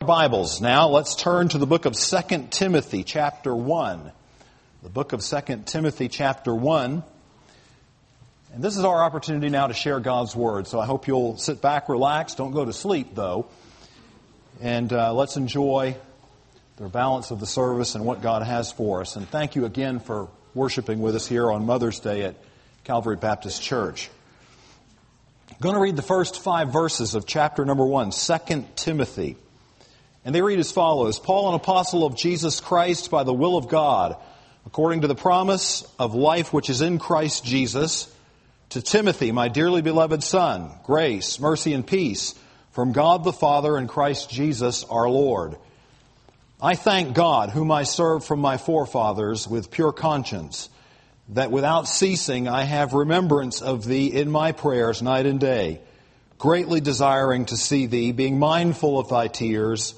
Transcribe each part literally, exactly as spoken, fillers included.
Bibles now, let's turn to the book of Second Timothy chapter one. The book of Second Timothy chapter one. And this is our opportunity now to share God's Word. So I hope you'll sit back, relax. Don't go to sleep, though. And uh, let's enjoy the balance of the service and what God has for us. And thank you again for worshiping with us here on Mother's Day at Calvary Baptist Church. I'm going to read the first five verses of chapter number one, Second Timothy. And they read as follows: Paul, an apostle of Jesus Christ by the will of God, according to the promise of life which is in Christ Jesus, to Timothy, my dearly beloved son, grace, mercy, and peace from God the Father and Christ Jesus our Lord. I thank God, whom I serve from my forefathers with pure conscience, that without ceasing I have remembrance of thee in my prayers night and day, greatly desiring to see thee, being mindful of thy tears,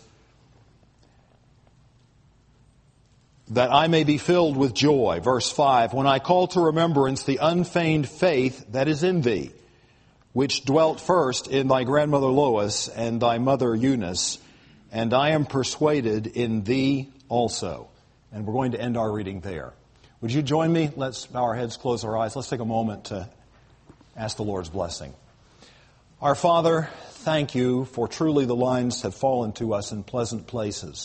that I may be filled with joy. Verse five, when I call to remembrance the unfeigned faith that is in thee, which dwelt first in thy grandmother Lois and thy mother Eunice, and I am persuaded in thee also. And we're going to end our reading there. Would you join me? Let's bow our heads, close our eyes. Let's take a moment to ask the Lord's blessing. Our Father, thank you, for truly the lines have fallen to us in pleasant places.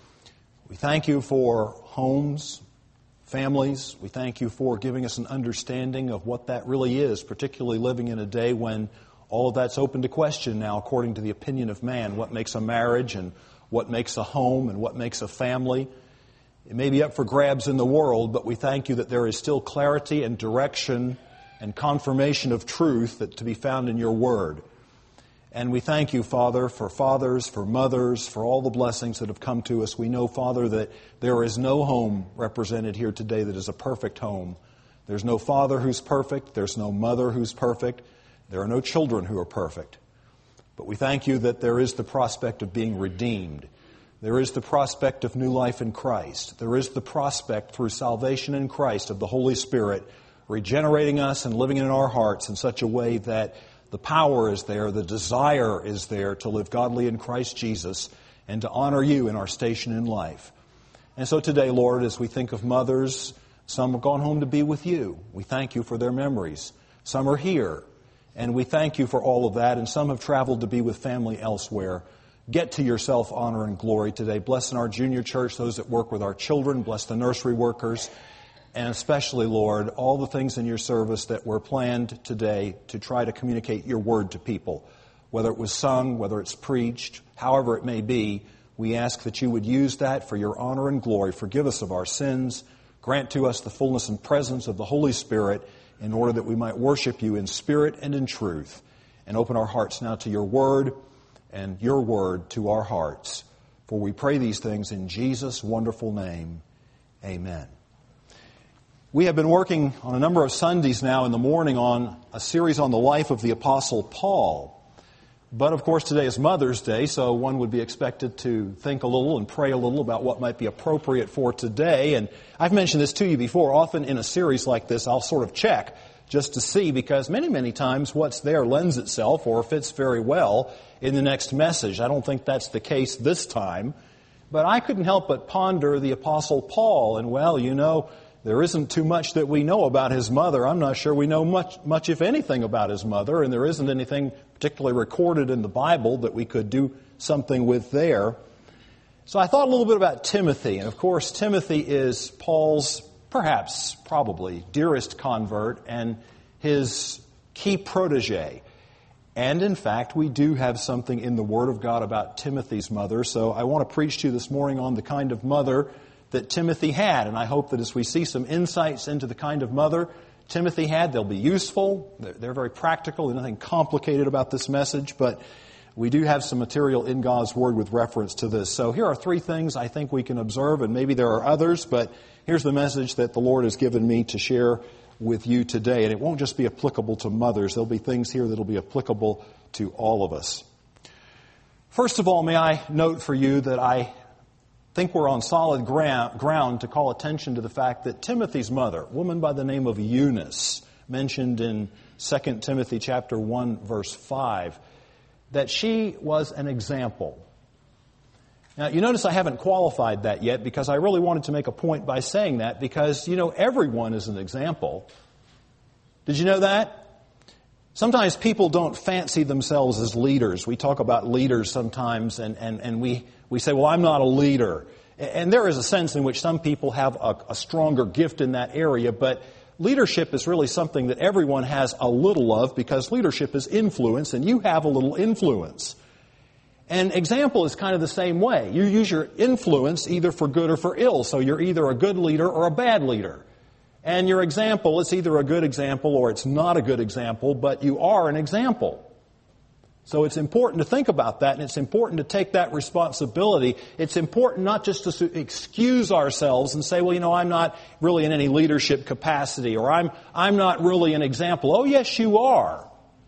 We thank you for homes, families. We thank you for giving us an understanding of what that really is, particularly living in a day when all of that's open to question now according to the opinion of man. What makes a marriage and what makes a home and what makes a family. It may be up for grabs in the world, but we thank you that there is still clarity and direction and confirmation of truth that to be found in your word. And we thank you, Father, for fathers, for mothers, for all the blessings that have come to us. We know, Father, that there is no home represented here today that is a perfect home. There's no father who's perfect. There's no mother who's perfect. There are no children who are perfect. But we thank you that there is the prospect of being redeemed. There is the prospect of new life in Christ. There is the prospect through salvation in Christ of the Holy Spirit regenerating us and living in our hearts in such a way that the power is there, the desire is there to live godly in Christ Jesus and to honor you in our station in life. And so today, Lord, as we think of mothers, some have gone home to be with you. We thank you for their memories. Some are here, and we thank you for all of that. And some have traveled to be with family elsewhere. Get to yourself honor and glory today. Bless in our junior church those that work with our children. Bless the nursery workers. And especially, Lord, all the things in your service that were planned today to try to communicate your word to people. Whether it was sung, whether it's preached, however it may be, we ask that you would use that for your honor and glory. Forgive us of our sins. Grant to us the fullness and presence of the Holy Spirit in order that we might worship you in spirit and in truth. And open our hearts now to your word and your word to our hearts. For we pray these things in Jesus' wonderful name. Amen. We have been working on a number of Sundays now in the morning on a series on the life of the Apostle Paul. But of course today is Mother's Day, so one would be expected to think a little and pray a little about what might be appropriate for today. And I've mentioned this to you before. Often in a series like this, I'll sort of check just to see, because many, many times what's there lends itself or fits very well in the next message. I don't think that's the case this time. But I couldn't help but ponder the Apostle Paul. And well, you know, there isn't too much that we know about his mother. I'm not sure we know much, much if anything about his mother, and there isn't anything particularly recorded in the Bible that we could do something with there. So I thought a little bit about Timothy, and of course Timothy is Paul's, perhaps, probably, dearest convert and his key protege. And in fact, we do have something in the Word of God about Timothy's mother, so I want to preach to you this morning on the kind of mother that Timothy had. And I hope that as we see some insights into the kind of mother Timothy had, they'll be useful. They're very practical. There's nothing complicated about this message, but we do have some material in God's Word with reference to this. So here are three things I think we can observe, and maybe there are others, but here's the message that the Lord has given me to share with you today. And it won't just be applicable to mothers. There'll be things here that'll be applicable to all of us. First of all, may I note for you that I think we're on solid ground to call attention to the fact that Timothy's mother, a woman by the name of Eunice, mentioned in Second Timothy chapter one, verse five, that she was an example. Now, you notice I haven't qualified that yet because I really wanted to make a point by saying that because, you know, everyone is an example. Did you know that? Sometimes people don't fancy themselves as leaders. We talk about leaders sometimes and, and, and we, we say, well, I'm not a leader. And there is a sense in which some people have a, a stronger gift in that area, but leadership is really something that everyone has a little of because leadership is influence and you have a little influence. And example is kind of the same way. You use your influence either for good or for ill. So you're either a good leader or a bad leader. And your example, it's either a good example or it's not a good example, but you are an example. So it's important to think about that, and it's important to take that responsibility. It's important not just to excuse ourselves and say, well, you know, I'm not really in any leadership capacity, or I'm, I'm not really an example. Oh, yes, you are.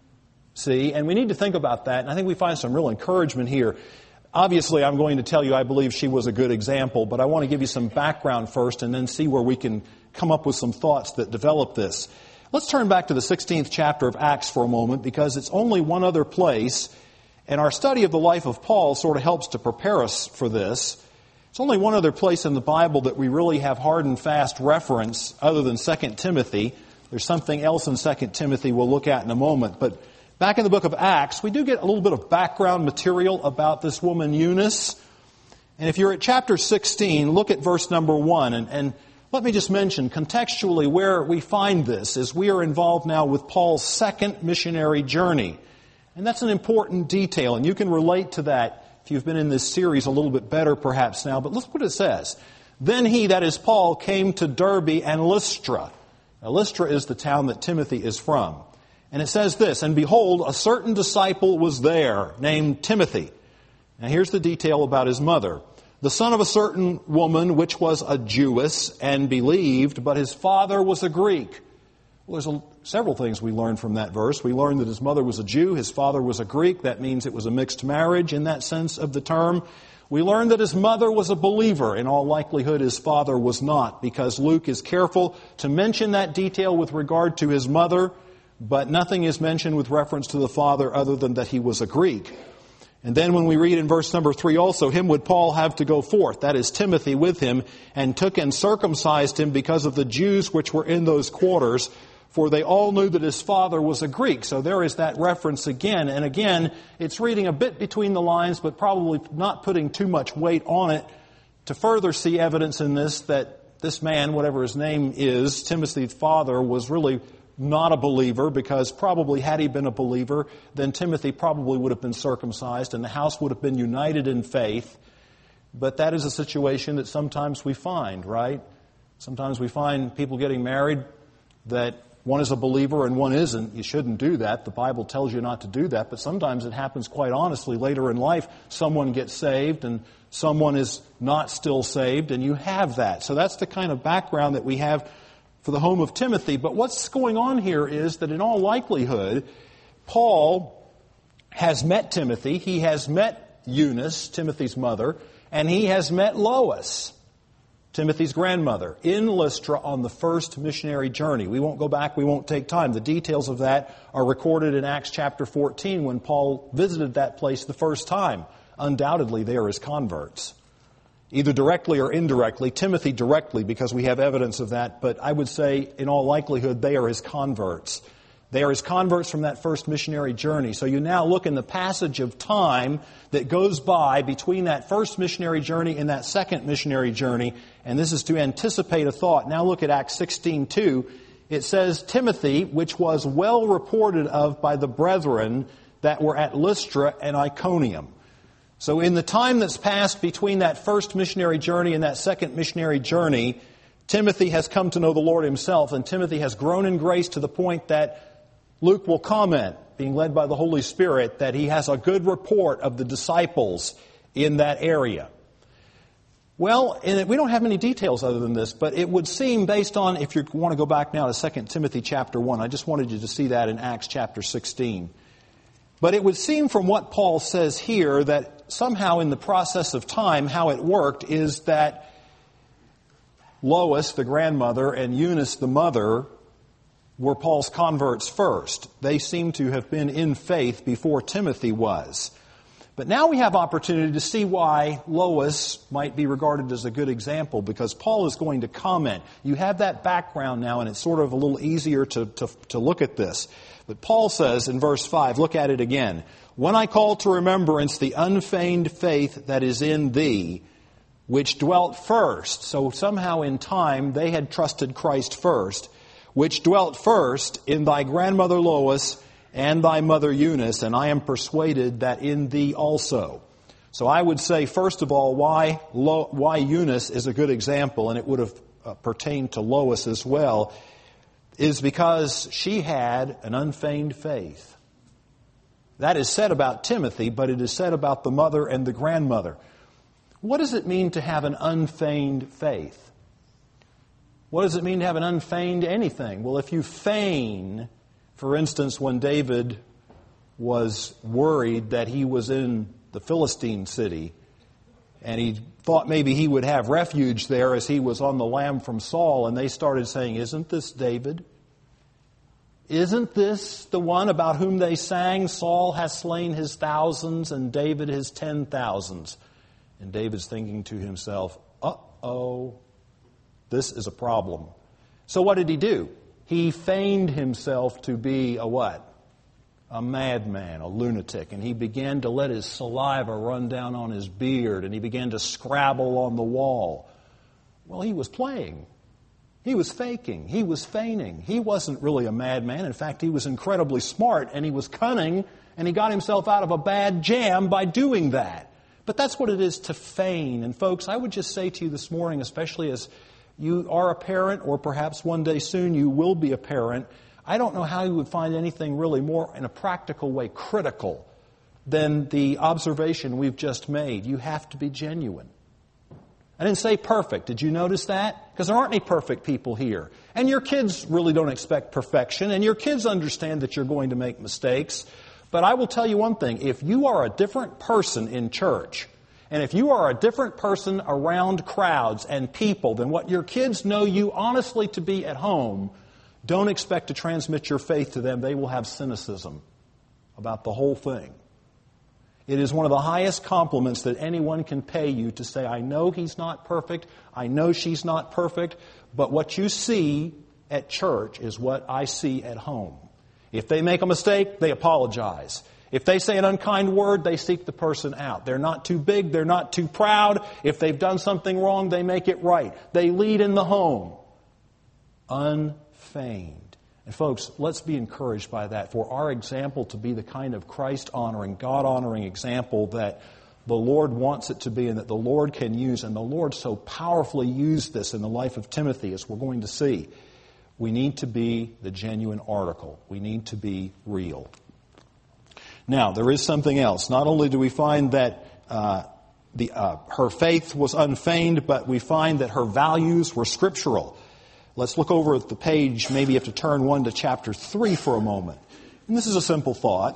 See, and we need to think about that, and I think we find some real encouragement here. Obviously, I'm going to tell you I believe she was a good example, but I want to give you some background first and then see where we can come up with some thoughts that develop this. Let's turn back to the sixteenth chapter of Acts for a moment because it's only one other place, and our study of the life of Paul sort of helps to prepare us for this. It's only one other place in the Bible that we really have hard and fast reference other than Second Timothy. There's something else in Second Timothy we'll look at in a moment, but back in the book of Acts, we do get a little bit of background material about this woman Eunice. And if you're at chapter sixteen, look at verse number one. And, and let me just mention contextually where we find this is we are involved now with Paul's second missionary journey. And that's an important detail, and you can relate to that if you've been in this series a little bit better perhaps now. But look what it says. Then he, that is Paul, came to Derbe and Lystra. Now Lystra is the town that Timothy is from. And it says this, and behold, a certain disciple was there named Timothy. Now here's the detail about his mother. The son of a certain woman which was a Jewess and believed, but his father was a Greek. Well, there's a, several things we learn from that verse. We learn that his mother was a Jew, his father was a Greek. That means it was a mixed marriage in that sense of the term. We learn that his mother was a believer. In all likelihood, his father was not, because Luke is careful to mention that detail with regard to his mother, but nothing is mentioned with reference to the father other than that he was a Greek. And then when we read in verse number three also, him would Paul have to go forth, that is Timothy with him, and took and circumcised him because of the Jews which were in those quarters, for they all knew that his father was a Greek. So there is that reference again. And again, it's reading a bit between the lines, but probably not putting too much weight on it to further see evidence in this that this man, whatever his name is, Timothy's father, was really not a believer, because probably had he been a believer, then Timothy probably would have been circumcised and the house would have been united in faith. But that is a situation that sometimes we find, right? Sometimes we find people getting married that one is a believer and one isn't. You shouldn't do that. The Bible tells you not to do that. But sometimes it happens quite honestly later in life. Someone gets saved and someone is not still saved, and you have that. So that's the kind of background that we have for the home of Timothy. But what's going on here is that in all likelihood, Paul has met Timothy, he has met Eunice, Timothy's mother, and he has met Lois, Timothy's grandmother, in Lystra on the first missionary journey. We won't go back, we won't take time. The details of that are recorded in Acts chapter fourteen when Paul visited that place the first time. Undoubtedly, they are his converts. Either directly or indirectly. Timothy directly, because we have evidence of that, but I would say in all likelihood they are his converts. They are his converts from that first missionary journey. So you now look in the passage of time that goes by between that first missionary journey and that second missionary journey, and this is to anticipate a thought. Now look at Acts sixteen two. It says, Timothy, which was well reported of by the brethren that were at Lystra and Iconium. So in the time that's passed between that first missionary journey and that second missionary journey, Timothy has come to know the Lord himself, and Timothy has grown in grace to the point that Luke will comment, being led by the Holy Spirit, that he has a good report of the disciples in that area. Well, and we don't have many details other than this, but it would seem based on, if you want to go back now to Second Timothy chapter one, I just wanted you to see that in Acts chapter sixteen. But it would seem from what Paul says here that somehow in the process of time, how it worked is that Lois, the grandmother, and Eunice, the mother, were Paul's converts first. They seem to have been in faith before Timothy was. But now we have opportunity to see why Lois might be regarded as a good example, because Paul is going to comment. You have that background now, and it's sort of a little easier to, to, to look at this. But Paul says in verse five, look at it again. When I call to remembrance the unfeigned faith that is in thee, which dwelt first. So somehow in time they had trusted Christ first, which dwelt first in thy grandmother Lois and thy mother Eunice, and I am persuaded that in thee also. So I would say, first of all, why Lo, why Eunice is a good example, and it would have uh, pertained to Lois as well, is because she had an unfeigned faith. That is said about Timothy, but it is said about the mother and the grandmother. What does it mean to have an unfeigned faith? What does it mean to have an unfeigned anything? Well, if you feign, for instance, when David was worried that he was in the Philistine city, and he thought maybe he would have refuge there as he was on the lam from Saul, and they started saying, "Isn't this David? Isn't this the one about whom they sang, Saul has slain his thousands and David his ten thousands? And David's thinking to himself, uh-oh, this is a problem. So what did he do? He feigned himself to be a what? A madman, a lunatic. And he began to let his saliva run down on his beard, and he began to scrabble on the wall. Well, he was playing. He was faking. He was feigning. He wasn't really a madman. In fact, he was incredibly smart, and he was cunning, and he got himself out of a bad jam by doing that. But that's what it is to feign. And folks, I would just say to you this morning, especially as you are a parent, or perhaps one day soon you will be a parent, I don't know how you would find anything really more, in a practical way, critical than the observation we've just made. You have to be genuine. I didn't say perfect. Did you notice that? Because there aren't any perfect people here. And your kids really don't expect perfection, and your kids understand that you're going to make mistakes. But I will tell you one thing. If you are a different person in church, and if you are a different person around crowds and people than what your kids know you honestly to be at home, don't expect to transmit your faith to them. They will have cynicism about the whole thing. It is one of the highest compliments that anyone can pay you to say, I know he's not perfect, I know she's not perfect, but what you see at church is what I see at home. If they make a mistake, they apologize. If they say an unkind word, they seek the person out. They're not too big, they're not too proud. If they've done something wrong, they make it right. They lead in the home. Unfeigned. And folks, let's be encouraged by that, for our example to be the kind of Christ-honoring, God-honoring example that the Lord wants it to be and that the Lord can use. And the Lord so powerfully used this in the life of Timothy, as we're going to see. We need to be the genuine article. We need to be real. Now, there is something else. Not only do we find that uh, the, uh, her faith was unfeigned, but we find that her values were scriptural. Let's look over at the page. Maybe you have to turn one to chapter three for a moment. And this is a simple thought.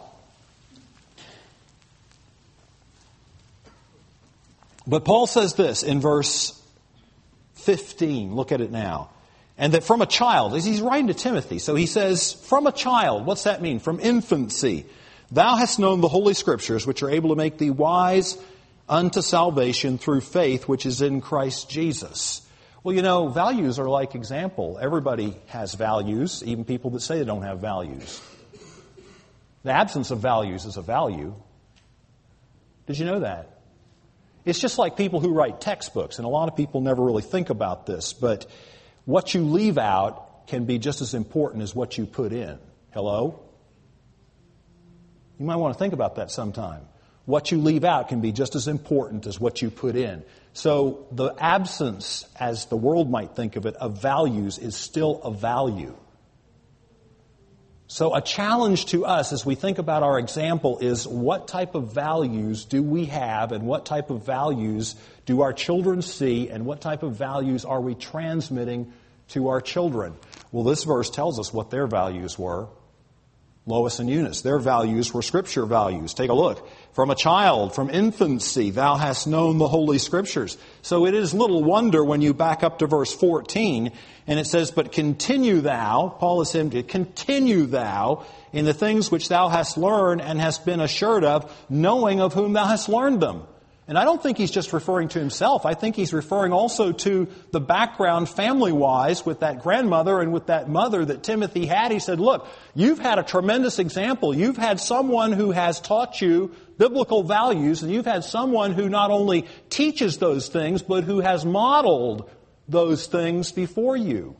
But Paul says this in verse fifteen. Look at it now. And that from a child, he's writing to Timothy, so he says, from a child, what's that mean? From infancy, thou hast known the Holy Scriptures, which are able to make thee wise unto salvation through faith, which is in Christ Jesus. Well, you know, values are like example. Everybody has values, even people that say they don't have values. The absence of values is a value. Did you know that? It's just like people who write textbooks, and a lot of people never really think about this, but what you leave out can be just as important as what you put in. Hello? You might want to think about that sometime. What you leave out can be just as important as what you put in. So the absence, as the world might think of it, of values is still a value. So a challenge to us as we think about our example is, what type of values do we have, and what type of values do our children see, and what type of values are we transmitting to our children? Well, this verse tells us what their values were. Lois and Eunice, their values were Scripture values. Take a look. From a child, from infancy, thou hast known the Holy Scriptures. So it is little wonder when you back up to verse fourteen, and it says, but continue thou, Paul is saying, continue thou in the things which thou hast learned and hast been assured of, knowing of whom thou hast learned them. And I don't think he's just referring to himself. I think he's referring also to the background family-wise with that grandmother and with that mother that Timothy had. He said, look, you've had a tremendous example. You've had someone who has taught you biblical values, and you've had someone who not only teaches those things, but who has modeled those things before you.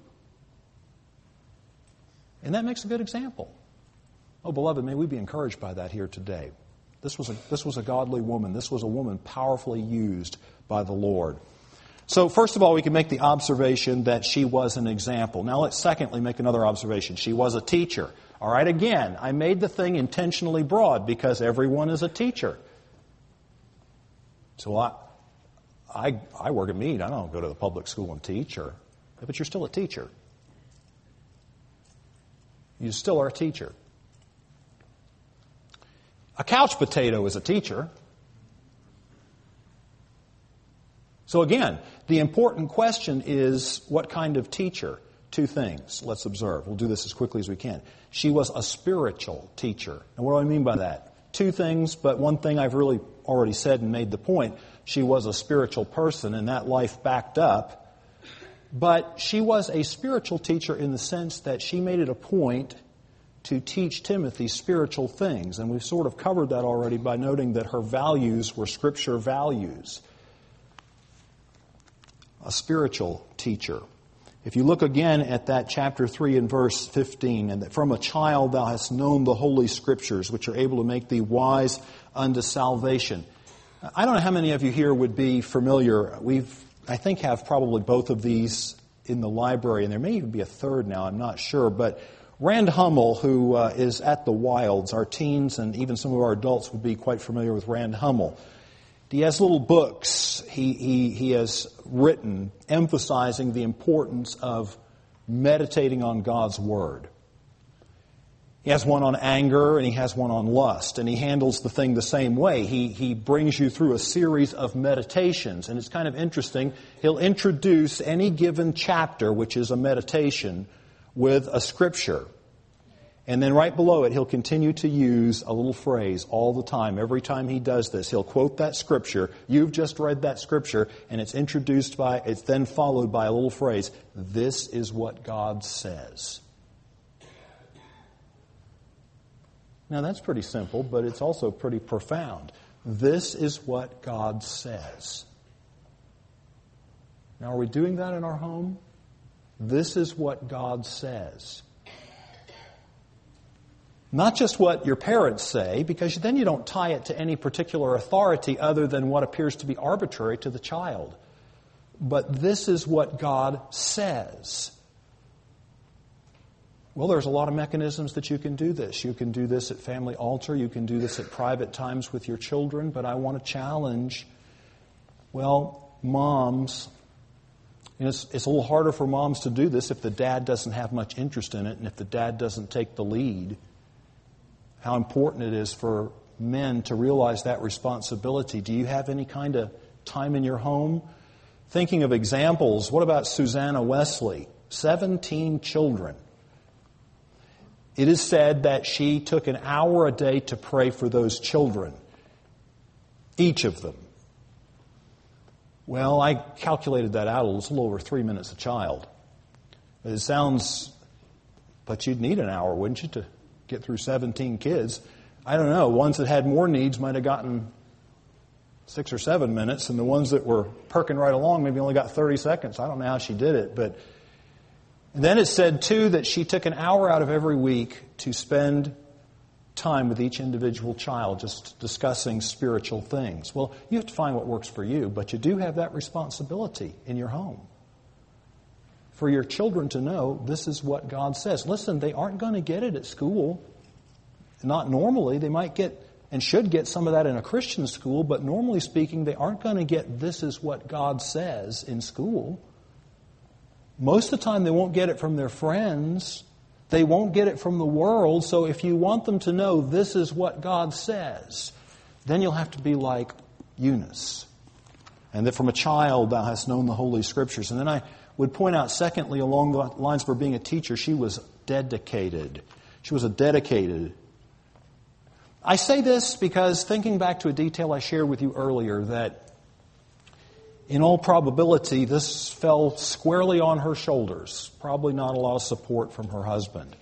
And that makes a good example. Oh, beloved, may we be encouraged by that here today. This was a, this was a godly woman. This was a woman powerfully used by the Lord. So first of all, we can make the observation that she was an example. Now let's secondly make another observation. She was a teacher. All right, again, I made the thing intentionally broad because everyone is a teacher. So I, I, I work at Meade. I don't go to the public school and teach, or, but you're still a teacher. You still are a teacher. A couch potato is a teacher. So again, the important question is, what kind of teacher? Two things. Let's observe. We'll do this as quickly as we can. She was a spiritual teacher. And what do I mean by that? Two things, but one thing I've really already said and made the point. She was a spiritual person, and that life backed up. But she was a spiritual teacher in the sense that she made it a point to teach Timothy spiritual things. And we've sort of covered that already by noting that her values were Scripture values. A spiritual teacher. If you look again at that chapter three and verse fifteen, and that from a child thou hast known the Holy Scriptures, which are able to make thee wise unto salvation. I don't know how many of you here would be familiar. We've, I think, have probably both of these in the library, and there may even be a third now, I'm not sure, but Rand Hummel, who uh, is at the Wilds, our teens and even some of our adults would be quite familiar with Rand Hummel. He has little books he, he, he has written emphasizing the importance of meditating on God's Word. He has one on anger and he has one on lust, and he handles the thing the same way. He, he brings you through a series of meditations, and it's kind of interesting. He'll introduce any given chapter, which is a meditation, with a scripture. And then right below it, he'll continue to use a little phrase all the time. Every time he does this, he'll quote that scripture. You've just read that scripture, and it's introduced by, it's then followed by a little phrase. This is what God says. Now that's pretty simple, but it's also pretty profound. This is what God says. Now, are we doing that in our home? This is what God says. Not just what your parents say, because then you don't tie it to any particular authority other than what appears to be arbitrary to the child. But this is what God says. Well, there's a lot of mechanisms that you can do this. You can do this at family altar. You can do this at private times with your children. But I want to challenge, well, moms. You know, it's, it's a little harder for moms to do this if the dad doesn't have much interest in it and if the dad doesn't take the lead. How important it is for men to realize that responsibility. Do you have any kind of time in your home? Thinking of examples, what about Susanna Wesley? Seventeen children. It is said that she took an hour a day to pray for those children. Each of them. Well, I calculated that out. It was a little over three minutes a child. It sounds, but you'd need an hour, wouldn't you, to get through seventeen kids? I don't know. Ones that had more needs might have gotten six or seven minutes, and the ones that were perking right along maybe only got thirty seconds. I don't know how she did it, but then it said, too, that she took an hour out of every week to spend time with each individual child, just discussing spiritual things. Well, you have to find what works for you, but you do have that responsibility in your home. For your children to know this is what God says. Listen, they aren't going to get it at school. Not normally. They might get and should get some of that in a Christian school, but normally speaking, they aren't going to get this is what God says in school. Most of the time, they won't get it from their friends. They won't get it from the world, so if you want them to know this is what God says, then you'll have to be like Eunice. And that from a child thou hast known the Holy Scriptures. And then I would point out, secondly, along the lines of her being a teacher, she was dedicated. She was a dedicated. I say this because thinking back to a detail I shared with you earlier, that in all probability, this fell squarely on her shoulders. Probably not a lot of support from her husband.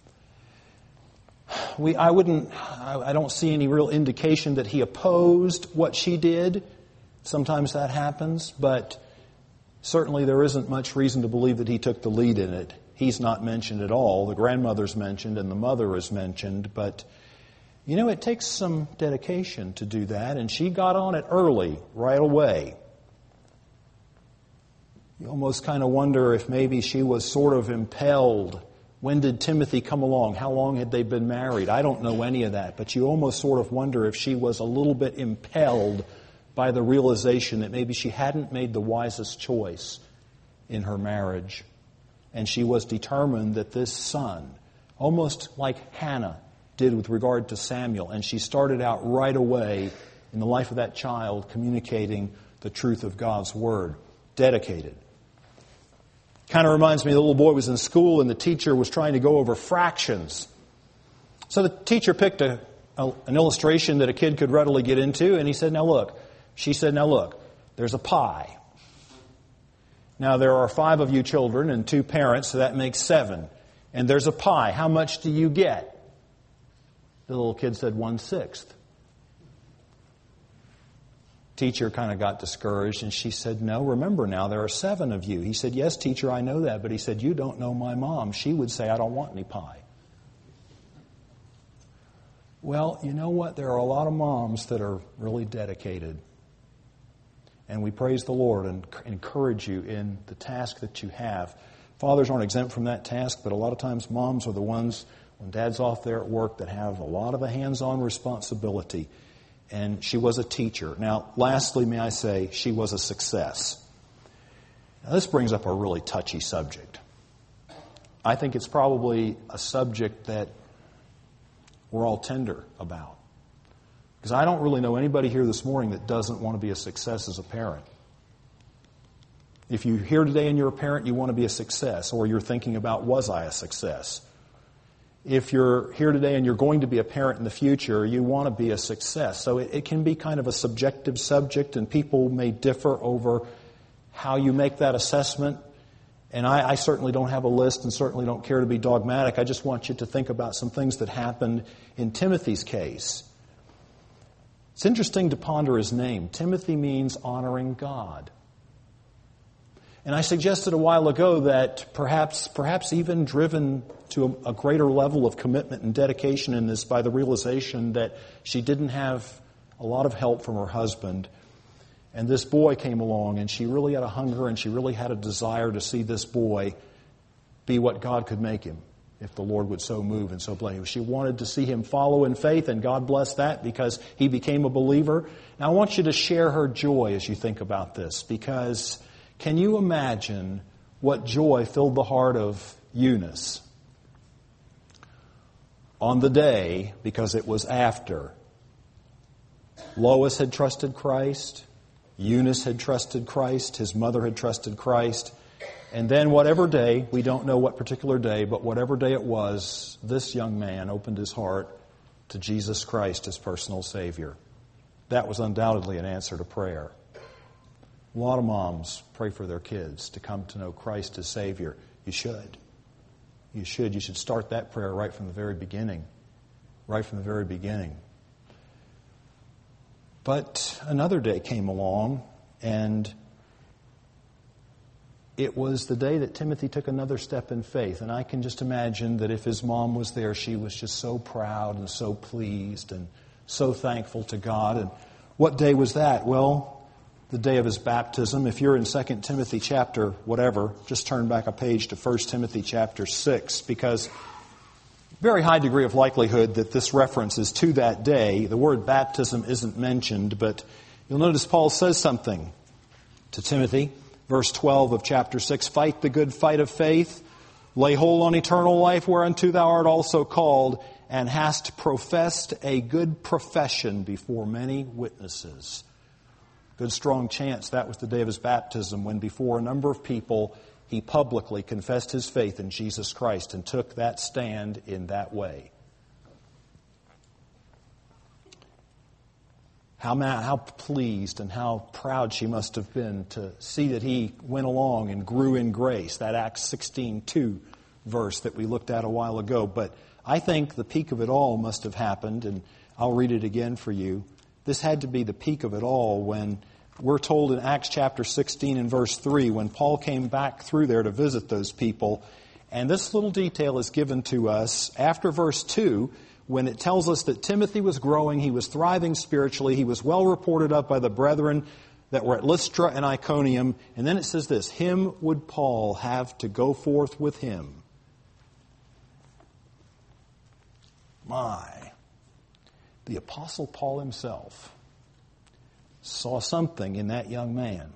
We, I wouldn't, I, I don't see any real indication that he opposed what she did. Sometimes that happens, but certainly there isn't much reason to believe that he took the lead in it. He's not mentioned at all. The grandmother's mentioned and the mother is mentioned, but you know, it takes some dedication to do that, and she got on it early, right away. You almost kind of wonder if maybe she was sort of impelled. When did Timothy come along? How long had they been married? I don't know any of that, but you almost sort of wonder if she was a little bit impelled by the realization that maybe she hadn't made the wisest choice in her marriage. And she was determined that this son, almost like Hannah did with regard to Samuel, and she started out right away in the life of that child communicating the truth of God's Word. Dedicated. Kind of reminds me, the little boy was in school and the teacher was trying to go over fractions. So the teacher picked a, a, an illustration that a kid could readily get into, and he said, now look, she said, now look, there's a pie. Now there are five of you children and two parents, so that makes seven. And there's a pie. How much do you get? The little kid said one-sixth. Teacher kind of got discouraged, and she said, no, remember now, there are seven of you. He said, yes, teacher, I know that. But he said, you don't know my mom. She would say, I don't want any pie. Well, you know what? There are a lot of moms that are really dedicated. And we praise the Lord and encourage you in the task that you have. Fathers aren't exempt from that task, but a lot of times moms are the ones, when dad's off there at work, that have a lot of the hands-on responsibility. And she was a teacher. Now, lastly, may I say, she was a success. Now, this brings up a really touchy subject. I think it's probably a subject that we're all tender about. Because I don't really know anybody here this morning that doesn't want to be a success as a parent. If you're here today and you're a parent, you want to be a success, or you're thinking about, was I a success? If you're here today and you're going to be a parent in the future, you want to be a success. So it, it can be kind of a subjective subject, and people may differ over how you make that assessment. And I, I certainly don't have a list and certainly don't care to be dogmatic. I just want you to think about some things that happened in Timothy's case. It's interesting to ponder his name. Timothy means honoring God. And I suggested a while ago that perhaps perhaps even driven to a, a greater level of commitment and dedication in this by the realization that she didn't have a lot of help from her husband. And this boy came along, and she really had a hunger and she really had a desire to see this boy be what God could make him, if the Lord would so move and so bless him. She wanted to see him follow in faith, and God blessed that because he became a believer. Now I want you to share her joy as you think about this, because can you imagine what joy filled the heart of Eunice on the day, because it was after Lois had trusted Christ, Eunice had trusted Christ, his mother had trusted Christ, and then whatever day, we don't know what particular day, but whatever day it was, this young man opened his heart to Jesus Christ as personal Savior. That was undoubtedly an answer to prayer. A lot of moms pray for their kids to come to know Christ as Savior. You should. You should. You should start that prayer right from the very beginning. Right from the very beginning. But another day came along, and it was the day that Timothy took another step in faith. And I can just imagine that if his mom was there, she was just so proud and so pleased and so thankful to God. And what day was that? Well, the day of his baptism. If you're in Second Timothy chapter whatever, just turn back a page to First Timothy chapter six, because very high degree of likelihood that this reference is to that day. The word baptism isn't mentioned, but you'll notice Paul says something to Timothy. Verse twelve of chapter six, fight the good fight of faith, Lay hold on eternal life whereunto thou art also called, and hast professed a good profession before many witnesses. Good strong chance that was the day of his baptism, when before a number of people he publicly confessed his faith in Jesus Christ and took that stand in that way. How, ma- how pleased and how proud she must have been to see that he went along and grew in grace, that Acts sixteen two verse that we looked at a while ago. But I think the peak of it all must have happened, and I'll read it again for you. This had to be the peak of it all when we're told in Acts chapter sixteen and verse three, when Paul came back through there to visit those people, and this little detail is given to us after verse two, when it tells us that Timothy was growing, he was thriving spiritually, he was well reported of by the brethren that were at Lystra and Iconium. And then it says this, him would Paul have to go forth with him. My, the Apostle Paul himself saw something in that young man,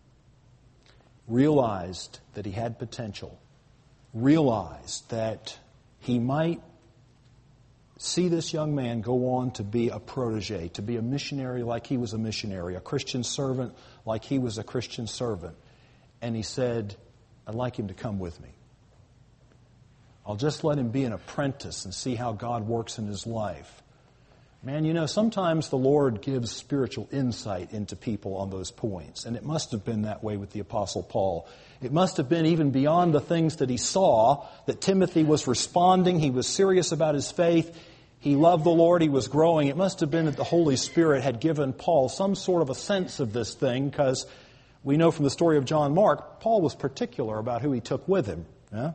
realized that he had potential, realized that he might see this young man go on to be a protege, to be a missionary like he was a missionary, a Christian servant like he was a Christian servant. And he said, I'd like him to come with me. I'll just let him be an apprentice and see how God works in his life. Man, you know, sometimes the Lord gives spiritual insight into people on those points. And it must have been that way with the Apostle Paul. It must have been even beyond the things that he saw, that Timothy was responding. He was serious about his faith. He loved the Lord. He was growing. It must have been that the Holy Spirit had given Paul some sort of a sense of this thing, because we know from the story of John Mark, Paul was particular about who he took with him. Yeah?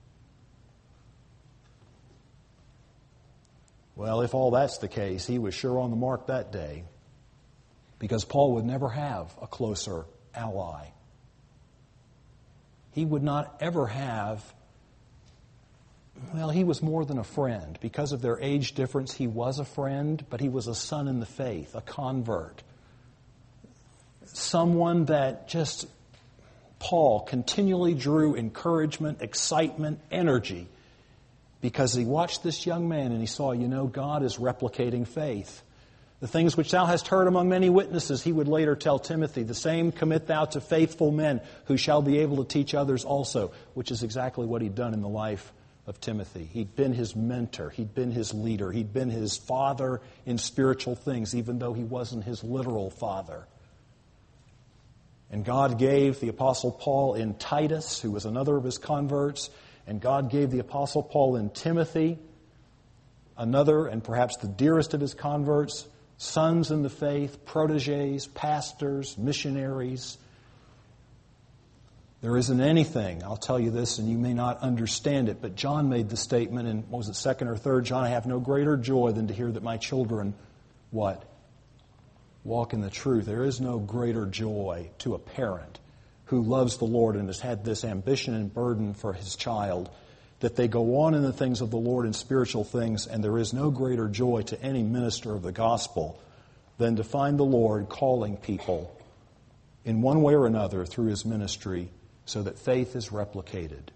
Well, if all that's the case, he was sure on the mark that day, because Paul would never have a closer ally. He would not ever have, well, he was more than a friend. Because of their age difference, he was a friend, but he was a son in the faith, a convert. Someone that just, Paul continually drew encouragement, excitement, energy, because he watched this young man and he saw, you know, God is replicating faith. The things which thou hast heard among many witnesses, he would later tell Timothy, the same commit thou to faithful men who shall be able to teach others also, which is exactly what he'd done in the life of Timothy. He'd been his mentor. He'd been his leader. He'd been his father in spiritual things, even though he wasn't his literal father. And God gave the Apostle Paul in Titus, who was another of his converts, and God gave the Apostle Paul in Timothy, another and perhaps the dearest of his converts, sons in the faith, proteges, pastors, missionaries. There isn't anything, I'll tell you this, and you may not understand it, but John made the statement in, what was it, second or third John, I have no greater joy than to hear that my children, what? Walk in the truth. There is no greater joy to a parent who loves the Lord and has had this ambition and burden for his child, that they go on in the things of the Lord and spiritual things, and there is no greater joy to any minister of the gospel than to find the Lord calling people in one way or another through his ministry so that faith is replicated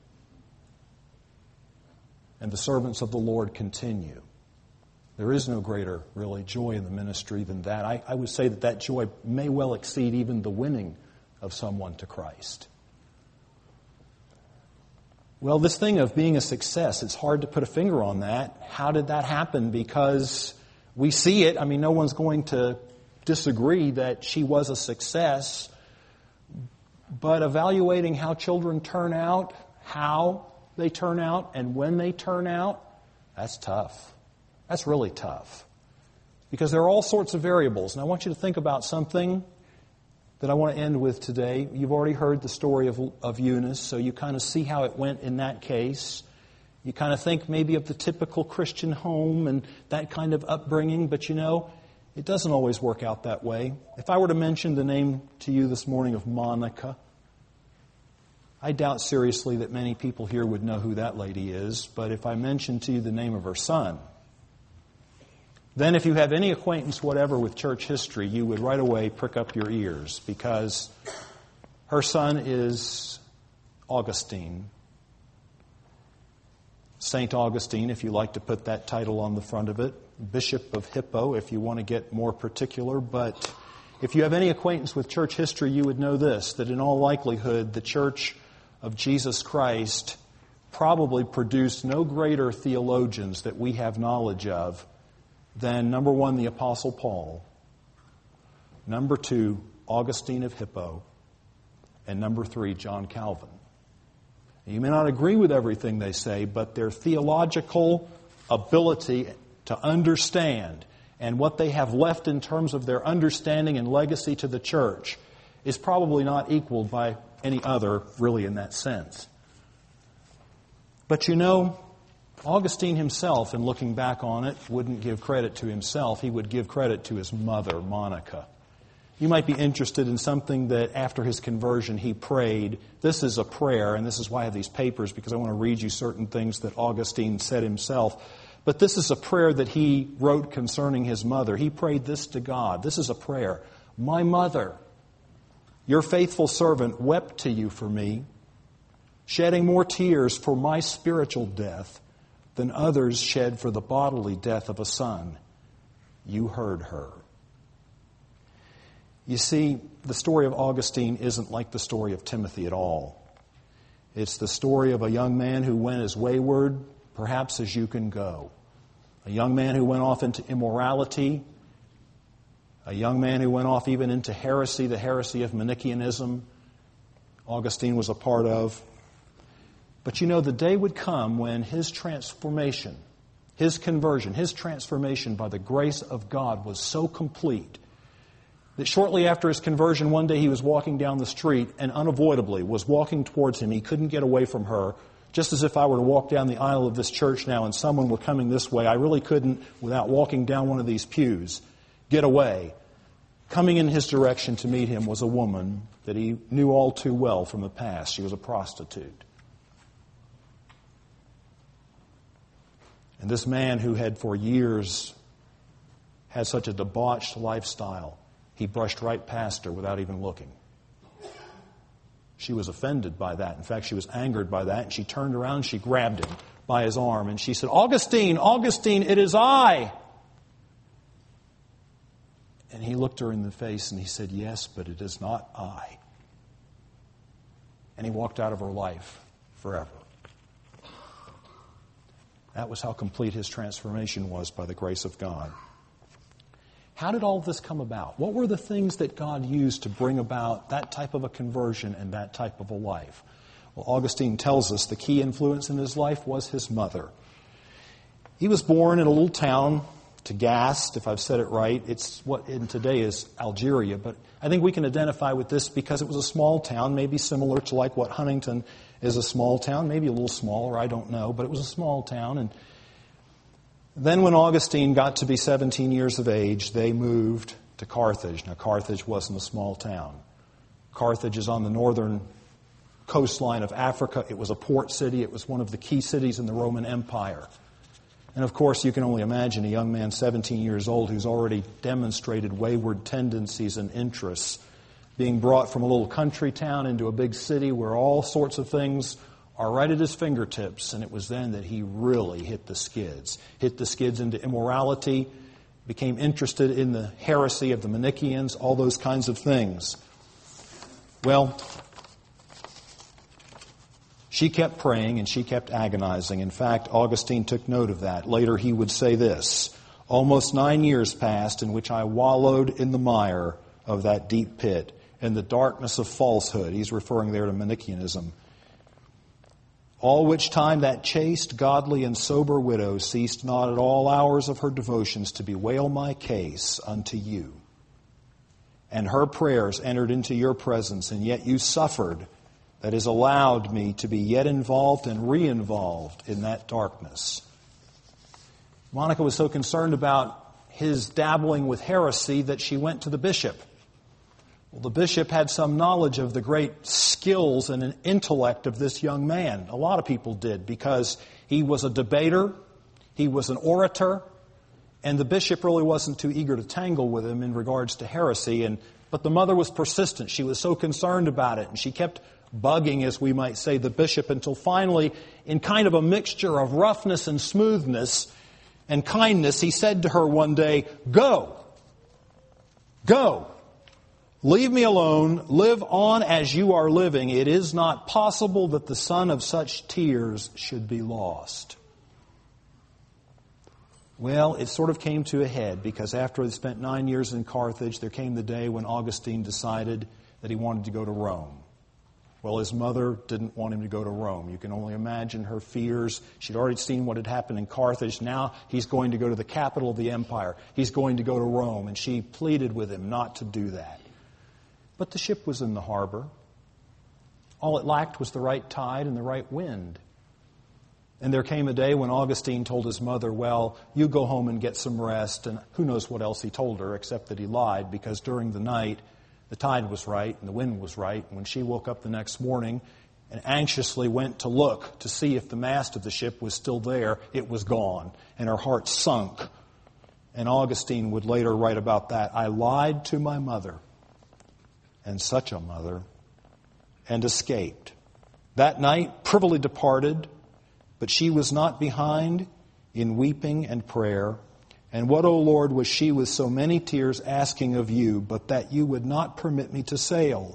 and the servants of the Lord continue. There is no greater, really, joy in the ministry than that. I, I would say that that joy may well exceed even the winning of someone to Christ. Well, this thing of being a success, it's hard to put a finger on that. How did that happen? Because we see it. I mean, no one's going to disagree that she was a success. But evaluating how children turn out, how they turn out, and when they turn out, that's tough. That's really tough. Because there are all sorts of variables. And I want you to think about something that I want to end with today. You've already heard the story of, of Eunice, so you kind of see how it went in that case. You kind of think maybe of the typical Christian home and that kind of upbringing, but you know, it doesn't always work out that way. If I were to mention the name to you this morning of Monica, I doubt seriously that many people here would know who that lady is, but if I mention to you the name of her son, then if you have any acquaintance whatever with church history, you would right away prick up your ears, because her son is Augustine. Saint Augustine, if you like to put that title on the front of it, Bishop of Hippo, if you want to get more particular. But if you have any acquaintance with church history, you would know this, that in all likelihood, the Church of Jesus Christ probably produced no greater theologians that we have knowledge of than, number one, the Apostle Paul, number two, Augustine of Hippo, and number three, John Calvin. You may not agree with everything they say, but their theological ability to understand and what they have left in terms of their understanding and legacy to the church is probably not equaled by any other, really, in that sense. But you know, Augustine himself, in looking back on it, wouldn't give credit to himself. He would give credit to his mother, Monica. You might be interested in something that after his conversion he prayed. This is a prayer, and this is why I have these papers, because I want to read you certain things that Augustine said himself. But this is a prayer that he wrote concerning his mother. He prayed this to God. This is a prayer. My mother, your faithful servant, wept to you for me, shedding more tears for my spiritual death than others shed for the bodily death of a son. You heard her. You see, the story of Augustine isn't like the story of Timothy at all. It's the story of a young man who went as wayward, perhaps, as you can go. A young man who went off into immorality. A young man who went off even into heresy, the heresy of Manichaeanism. Augustine was a part of. But you know, the day would come when his transformation, his conversion, his transformation by the grace of God was so complete that shortly after his conversion, one day he was walking down the street and unavoidably was walking towards him. He couldn't get away from her. Just as if I were to walk down the aisle of this church now and someone were coming this way, I really couldn't, without walking down one of these pews, get away. Coming in his direction to meet him was a woman that he knew all too well from the past. She was a prostitute. And this man who had for years had such a debauched lifestyle, he brushed right past her without even looking. She was offended by that. In fact, she was angered by that. And she turned around and she grabbed him by his arm. And she said, Augustine, Augustine, it is I. And he looked her in the face and he said, yes, but it is not I. And he walked out of her life forever. That was how complete his transformation was by the grace of God. How did all of this come about? What were the things that God used to bring about that type of a conversion and that type of a life? Well, Augustine tells us the key influence in his life was his mother. He was born in a little town, Tagaste, if I've said it right. It's what in today is Algeria, but I think we can identify with this because it was a small town, maybe similar to like what Huntington is a small town, maybe a little smaller, I don't know, but it was a small town. And then when Augustine got to be seventeen years of age, they moved to Carthage. Now, Carthage wasn't a small town. Carthage is on the northern coastline of Africa. It was a port city. It was one of the key cities in the Roman Empire. And of course, you can only imagine a young man seventeen years old who's already demonstrated wayward tendencies and interests being brought from a little country town into a big city where all sorts of things are right at his fingertips. And it was then that he really hit the skids. Hit the skids into immorality, became interested in the heresy of the Manichaeans, all those kinds of things. Well, she kept praying and she kept agonizing. In fact, Augustine took note of that. Later he would say this, almost nine years passed in which I wallowed in the mire of that deep pit, in the darkness of falsehood. He's referring there to Manichaeanism. All which time that chaste, godly, and sober widow ceased not at all hours of her devotions to bewail my case unto you. And her prayers entered into your presence, and yet you suffered, that is allowed me to be yet involved and re-involved in that darkness. Monica was so concerned about his dabbling with heresy that she went to the bishop. Well, the bishop had some knowledge of the great skills and an intellect of this young man. A lot of people did, because he was a debater, he was an orator, and the bishop really wasn't too eager to tangle with him in regards to heresy. And but the mother was persistent. She was so concerned about it, and she kept bugging, as we might say, the bishop, until finally, in kind of a mixture of roughness and smoothness and kindness, he said to her one day, "Go, go, leave me alone, live on as you are living. It is not possible that the son of such tears should be lost." Well, it sort of came to a head, because after they spent nine years in Carthage, there came the day when Augustine decided that he wanted to go to Rome. Well, his mother didn't want him to go to Rome. You can only imagine her fears. She'd already seen what had happened in Carthage. Now he's going to go to the capital of the empire. He's going to go to Rome. And she pleaded with him not to do that. But the ship was in the harbor. All it lacked was the right tide and the right wind. And there came a day when Augustine told his mother, "Well, you go home and get some rest." And who knows what else he told her, except that he lied, because during the night, the tide was right and the wind was right. And when she woke up the next morning and anxiously went to look to see if the mast of the ship was still there, it was gone. And her heart sunk. And Augustine would later write about that. "I lied to my mother, and such a mother, and escaped. That night privily departed, but she was not behind in weeping and prayer. And what, O Lord, was she with so many tears asking of you, but that you would not permit me to sail?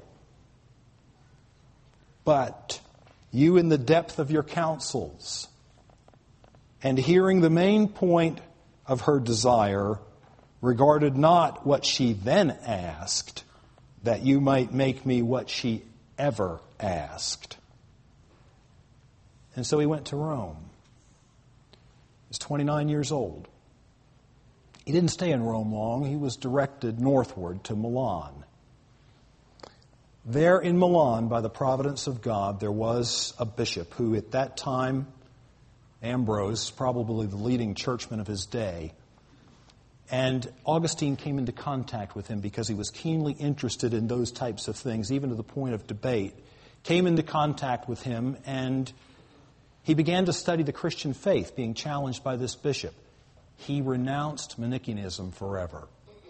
But you, in the depth of your counsels, and hearing the main point of her desire, regarded not what she then asked, that you might make me what she ever asked." And so he went to Rome. He was twenty-nine years old. He didn't stay in Rome long. He was directed northward to Milan. There in Milan, by the providence of God, there was a bishop who at that time, Ambrose, probably the leading churchman of his day, and Augustine came into contact with him because he was keenly interested in those types of things, even to the point of debate, came into contact with him, and he began to study the Christian faith, being challenged by this bishop. He renounced Manichaeism forever.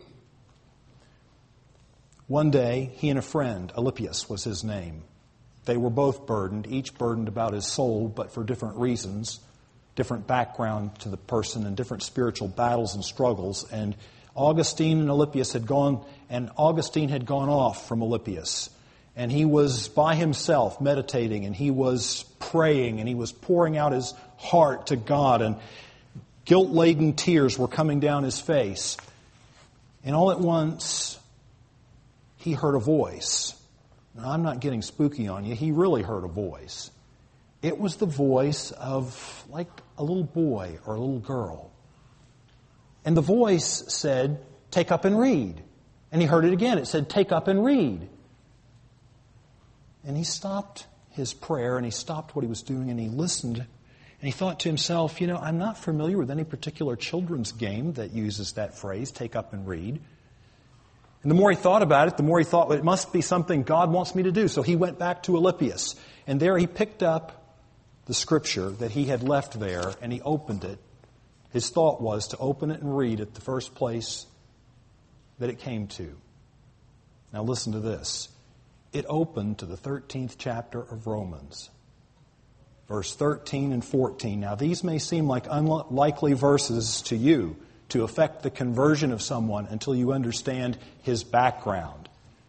One day, he and a friend, Alypius was his name, they were both burdened, each burdened about his soul, but for different reasons, different background to the person and different spiritual battles and struggles. And Augustine and Alypius had gone, and Augustine had gone off from Alypius. And he was by himself meditating, and he was praying, and he was pouring out his heart to God, and guilt-laden tears were coming down his face. And all at once, he heard a voice. Now, I'm not getting spooky on you. He really heard a voice. It was the voice of, like, a little boy or a little girl. And the voice said, "Take up and read." And he heard it again. It said, "Take up and read." And he stopped his prayer, and he stopped what he was doing, and he listened. And he thought to himself, you know, I'm not familiar with any particular children's game that uses that phrase, "take up and read." And the more he thought about it, the more he thought, well, it must be something God wants me to do. So he went back to Alypius. And there he picked up the scripture that he had left there, and he opened it. His thought was to open it and read at the first place that it came to. Now listen to this. It opened to the thirteenth chapter of Romans, verse thirteen and fourteen. Now these may seem like unlikely verses to you to affect the conversion of someone until you understand his background.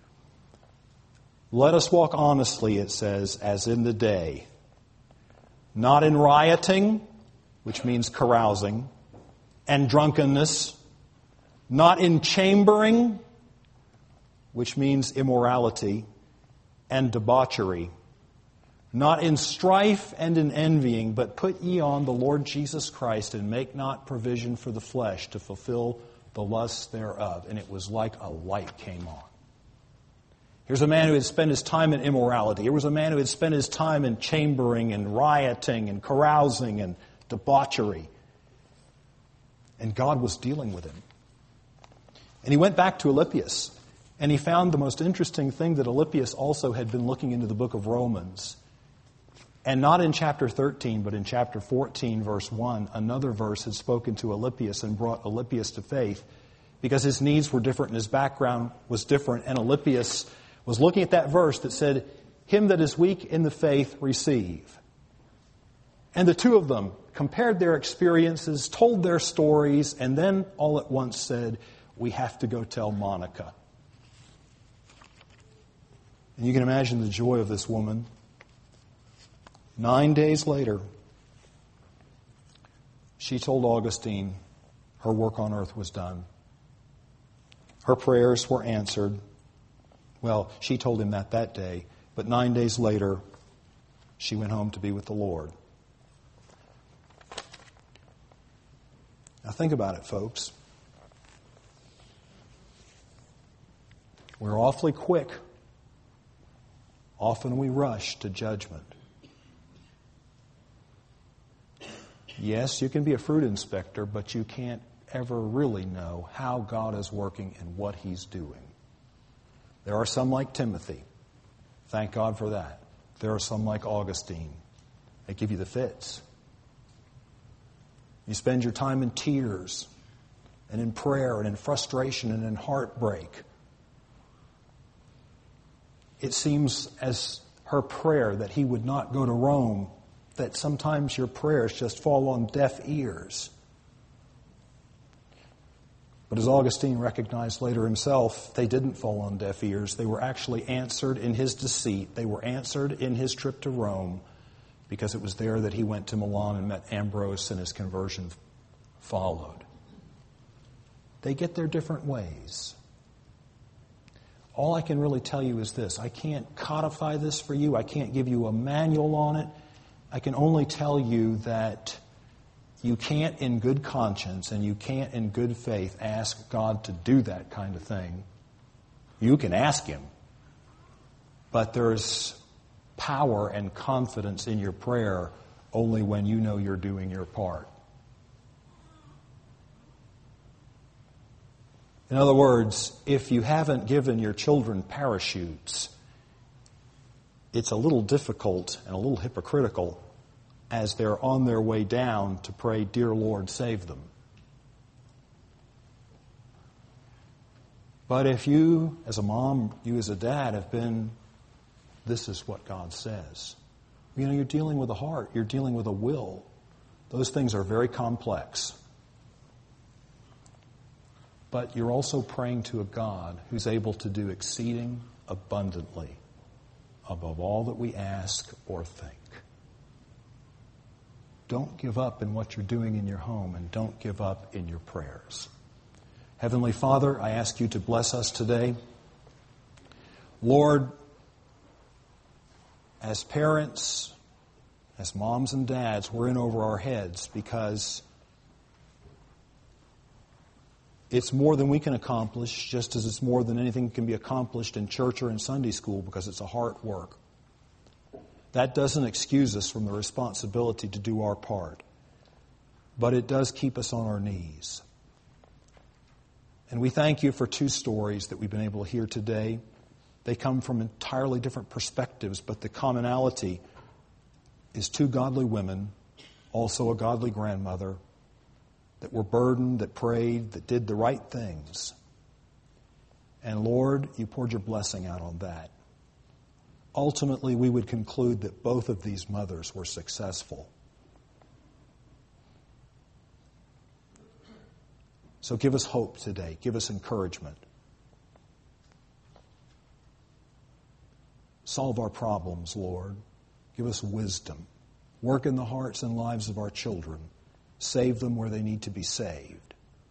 "Let us walk honestly," it says, "as in the day, not in rioting," which means carousing, "and drunkenness, not in chambering," which means immorality, "and debauchery, not in strife and in envying, but put ye on the Lord Jesus Christ, and make not provision for the flesh to fulfill the lusts thereof." And it was like a light came on. Here's a man who had spent his time in immorality. Here was a man who had spent his time in chambering and rioting and carousing and debauchery. And God was dealing with him. And he went back to Alypius. And he found the most interesting thing, that Alypius also had been looking into the book of Romans. And not in chapter thirteen, but in chapter fourteen, verse one, another verse had spoken to Alypius and brought Alypius to faith, because his needs were different and his background was different. And Alypius was looking at that verse that said, him that is weak in the faith receive. And the two of them compared their experiences, told their stories, and then all at once said, we have to go tell Monica. And you can imagine the joy of this woman. Nine days later, she told Augustine her work on earth was done. Her prayers were answered. Well, she told him that that day, but nine days later, she went home to be with the Lord. Now think about it, folks. We're awfully quick. Often we rush to judgment. Yes, you can be a fruit inspector, but you can't ever really know how God is working and what He's doing. There are some like Timothy. Thank God for that. There are some like Augustine. They give you the fits. You spend your time in tears and in prayer and in frustration and in heartbreak. It seems as her prayer that he would not go to Rome, that sometimes your prayers just fall on deaf ears. But as Augustine recognized later himself, they didn't fall on deaf ears. They were actually answered in his deceit. They were answered in his trip to Rome, because it was there that he went to Milan and met Ambrose and his conversion followed. They get their different ways. All I can really tell you is this. I can't codify this for you. I can't give you a manual on it. I can only tell you that you can't in good conscience and you can't in good faith ask God to do that kind of thing. You can ask Him. But there's power and confidence in your prayer only when you know you're doing your part. In other words, if you haven't given your children parachutes, it's a little difficult and a little hypocritical as they're on their way down to pray, "Dear Lord, save them." But if you, as a mom, you as a dad, have been, this is what God says. You know, you're dealing with a heart. You're dealing with a will. Those things are very complex. But you're also praying to a God who's able to do exceeding abundantly above all that we ask or think. Don't give up in what you're doing in your home, and don't give up in your prayers. Heavenly Father, I ask you to bless us today. Lord, as parents, as moms and dads, we're in over our heads because it's more than we can accomplish, just as it's more than anything can be accomplished in church or in Sunday school, because it's a heart work. That doesn't excuse us from the responsibility to do our part, but it does keep us on our knees. And we thank you for two stories that we've been able to hear today. They come from entirely different perspectives, but the commonality is two godly women, also a godly grandmother, that were burdened, that prayed, that did the right things. And Lord, you poured your blessing out on that. Ultimately, we would conclude that both of these mothers were successful. So give us hope today. Give us encouragement. Solve our problems, Lord. Give us wisdom. Work in the hearts and lives of our children. Save them where they need to be saved.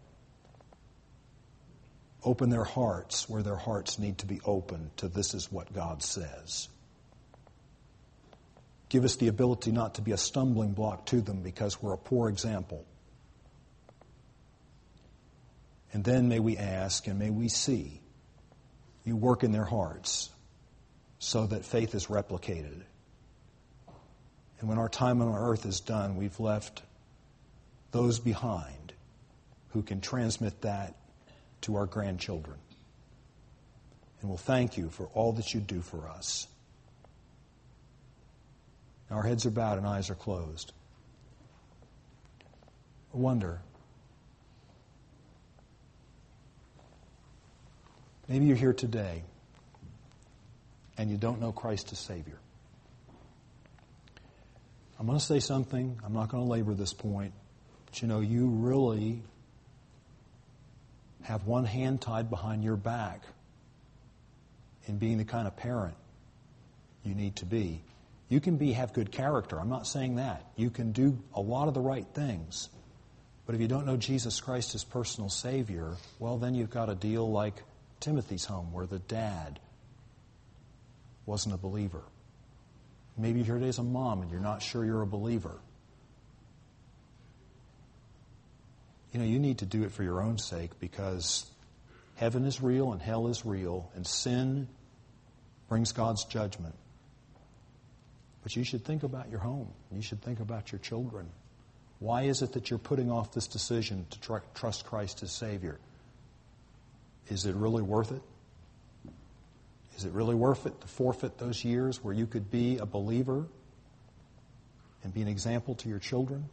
Open their hearts where their hearts need to be opened to this is what God says. Give us the ability not to be a stumbling block to them because we're a poor example. And then may we ask and may we see you work in their hearts so that faith is replicated. And when our time on earth is done, we've left those behind who can transmit that to our grandchildren. And we'll thank you for all that you do for us. Our heads are bowed and eyes are closed. I wonder, maybe you're here today and you don't know Christ as Savior. I'm going to say something. I'm not going to labor this point. But you know, you really have one hand tied behind your back in being the kind of parent you need to be. You can be have good character. I'm not saying that. You can do a lot of the right things. But if you don't know Jesus Christ as personal Savior, well, then you've got a deal like Timothy's home, where the dad wasn't a believer. Maybe you're here as a mom and you're not sure you're a believer. You know, you need to do it for your own sake, because heaven is real and hell is real, and sin brings God's judgment. But you should think about your home. You should think about your children. Why is it that you're putting off this decision to tr- trust Christ as Savior? Is it really worth it? Is it really worth it to forfeit those years where you could be a believer and be an example to your children?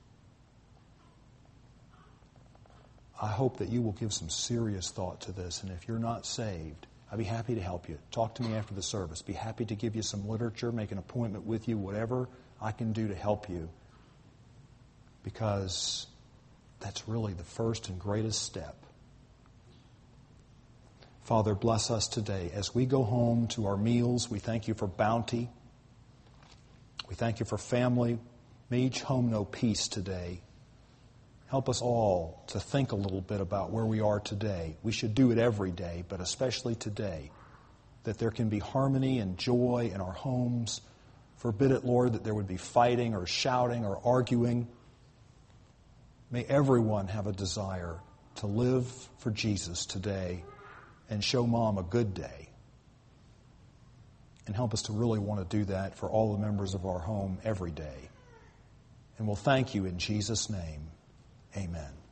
I hope that you will give some serious thought to this. And if you're not saved, I'd be happy to help you. Talk to me after the service. Be happy to give you some literature, make an appointment with you, whatever I can do to help you. Because that's really the first and greatest step. Father, bless us today. As we go home to our meals, we thank you for bounty. We thank you for family. May each home know peace today. Help us all to think a little bit about where we are today. We should do it every day, but especially today, that there can be harmony and joy in our homes. Forbid it, Lord, that there would be fighting or shouting or arguing. May everyone have a desire to live for Jesus today and show Mom a good day. And help us to really want to do that for all the members of our home every day. And we'll thank you in Jesus' name. Amen.